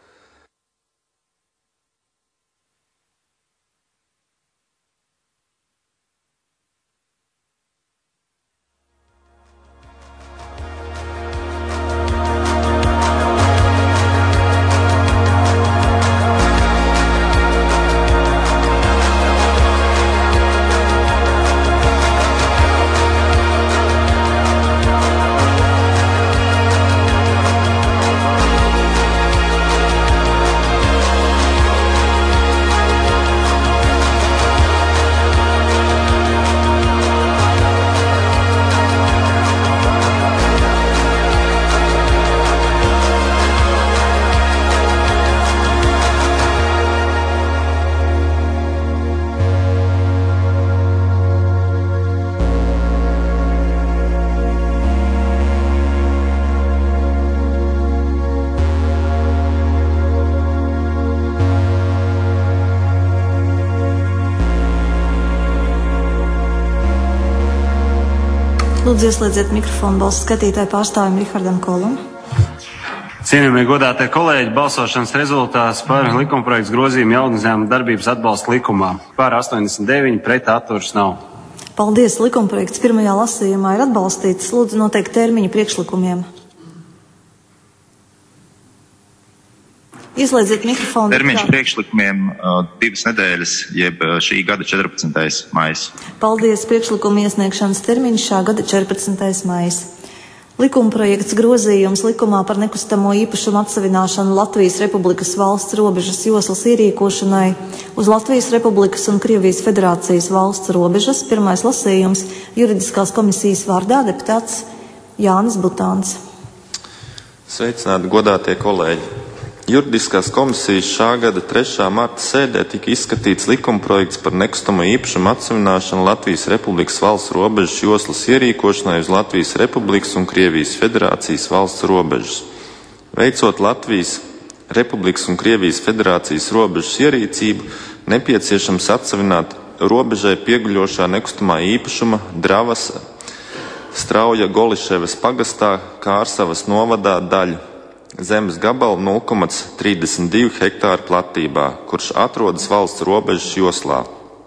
[SPEAKER 1] Lūdzu, ieslēdziet mikrofonu balsu skatītāju pārstāvim Rihardam Kolam.
[SPEAKER 3] Cienījamie godātie kolēģi, balsošanas rezultāts par likumprojekts grozījumu jaunuzņēmumu darbības atbalsta likumā. Par astoņdesmit deviņi, pret atturas nav.
[SPEAKER 1] Paldies, likumprojekts pirmajā lasījumā ir atbalstīts. Lūdzu, noteikt termiņu priekšlikumiem. Ieslēdziet mikrofonu.
[SPEAKER 17] Termiņš priekšlikumiem uh, divas nedēļas, jeb uh, šī gada četrpadsmitais maijs.
[SPEAKER 1] Paldies, priekšlikuma iesniegšanas termiņš šā gada četrpadsmitais maijs. Likumprojekts grozījums likumā par nekustamo īpašumu atsavināšanu Latvijas Republikas valsts robežas joslas ierīkošanai uz Latvijas Republikas un Krievijas Federācijas valsts robežas. Pirmais lasījums juridiskās komisijas vārdā deputāts Jānis Butāns.
[SPEAKER 15] Sveicināti, godātie kolēģi! Juridiskās komisijas šā gada trešā marta sēdē tika izskatīts likumprojekts par nekustamo īpašumu atsavināšanu Latvijas Republikas valsts robežas joslas ierīkošanai uz Latvijas Republikas un Krievijas Federācijas valsts robežas. Veicot Latvijas Republikas un Krievijas Federācijas robežas ierīcību, nepieciešams atsavināt robežai pieguļošā nekustamā īpašuma Dravas Strauja Goliševas pagastā Kārsavas novadā daļu zemes gabalu nulle komats trīsdesmit divi hektāru platībā, kurš atrodas valsts robežas joslā.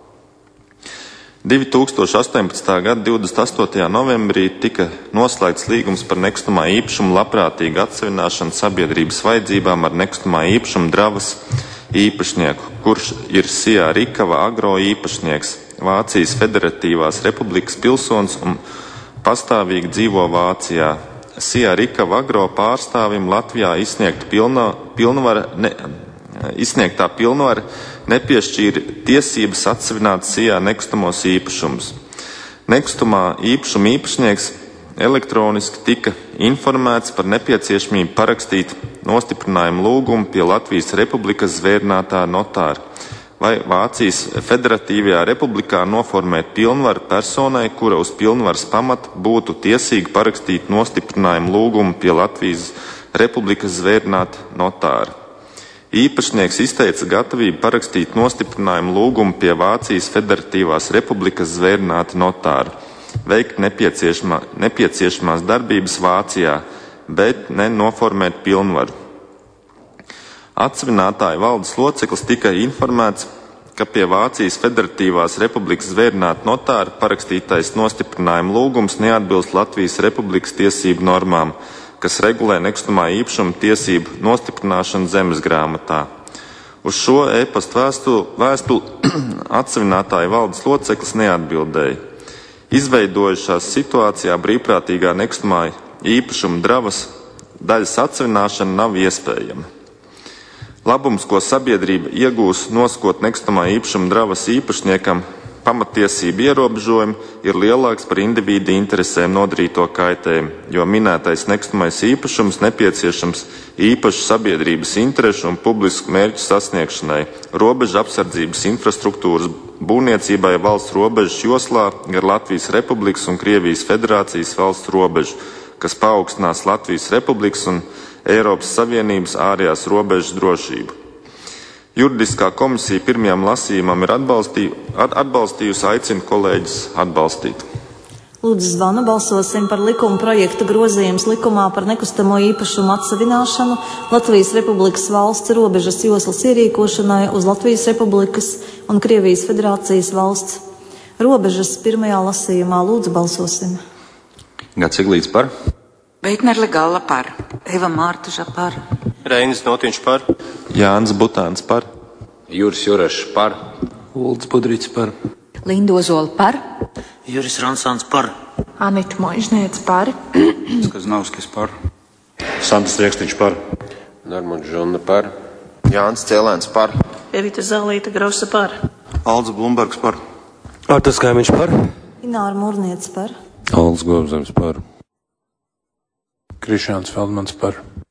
[SPEAKER 15] divi tūkstoši astoņpadsmitā gada divdesmit astotajā novembrī tika noslēgts līgums par nekustamā īpašumu labprātīgu atsavināšanu sabiedrības vajadzībām ar nekustamā īpašumu Dravas īpašnieku, kurš ir Sijā Rikava agro īpašnieks, Vācijas Federatīvās Republikas pilsonis un pastāvīgi dzīvo Vācijā. Sijā Rikava agro pārstāvim Latvijā izsniegta pilna, pilnvara, ne, izsniegtā pilnvara nepiešķīra tiesības atsavināt Sijā nekustamos īpašumus. Nekustamā īpašuma īpašnieks elektroniski tika informēts par nepieciešamību parakstīt nostiprinājumu lūgumu pie Latvijas Republikas zvērinātā notāra vai Vācijas Federatīvajā republikā noformēt pilnvaru personai, kura uz pilnvaras pamata būtu tiesīga parakstīt nostiprinājumu lūgumu pie Latvijas Republikas zvērināta notāra. Īpašnieks izteica gatavību parakstīt nostiprinājumu lūgumu pie Vācijas Federatīvās republikas zvērināta notāra, veikt nepieciešamā, nepieciešamās darbības Vācijā, bet ne noformēt pilnvaru. Atsavinātāja valdes loceklis tika informēts, ka pie Vācijas Federatīvās republikas zvērināta notāra parakstītais nostiprinājuma lūgums neatbilst Latvijas Republikas tiesību normām, kas regulē nekustamā īpašuma tiesību nostiprināšanu zemes grāmatā. Uz šo e-pastu vēstuli, vēstuli atsavinātāja valdes loceklis neatbildēja. Izveidojušās situācijā brīvprātīgā nekustamā īpašuma Dravas daļas atsavināšana nav iespējama. Labums, ko sabiedrība iegūs noskot nekustamā īpašuma Dravas īpašniekam, pamatiesību ierobežojumi ir lielāks par individu interesēm nodarīto kaitējumu, jo minētais nekustamais īpašums nepieciešams īpašu sabiedrības interešu un publisku mērķu sasniegšanai, robežu apsardzības infrastruktūras būvniecībai valsts robežas joslā gar Latvijas Republikas un Krievijas Federācijas valsts robežu, kas paaugstinās Latvijas Republikas un Eiropas Savienības ārējās robežas drošību. Juridiskā komisija pirmajam lasījumam ir atbalstī, atbalstījusi, aicinu kolēģis atbalstīt.
[SPEAKER 1] Lūdzu Zvanu, balsosim par likuma projekta grozījums likumā par nekustamo īpašumu atsavināšanu Latvijas Republikas valsts robežas joslas ierīkošanai uz Latvijas Republikas un Krievijas Federācijas valsts robežas pirmajā lasījumā. Lūdzu, balsosim.
[SPEAKER 11] Gats Iglīts par.
[SPEAKER 2] Beitnerle Gala par. Eva Mārtuža par.
[SPEAKER 4] Reinis Notiņš par.
[SPEAKER 15] Jānis Butāns par.
[SPEAKER 9] Juris Jurašs par.
[SPEAKER 5] Ulds Budrīts par.
[SPEAKER 7] Lindozola par.
[SPEAKER 8] Juris Ransāns par.
[SPEAKER 7] Anita Moižniec par.
[SPEAKER 5] Kaznovskis par.
[SPEAKER 14] Sandis Riekstiņš par.
[SPEAKER 6] Normons Žulna par. Jānis Cēlēns par.
[SPEAKER 10] Evita Zālīta Grausa par.
[SPEAKER 14] Aldis Blumbergs par.
[SPEAKER 19] Artas Kaimiņš par.
[SPEAKER 1] Ināra Mūrniece par.
[SPEAKER 5] Alds Gobzems par. Krišāns Feldmans par.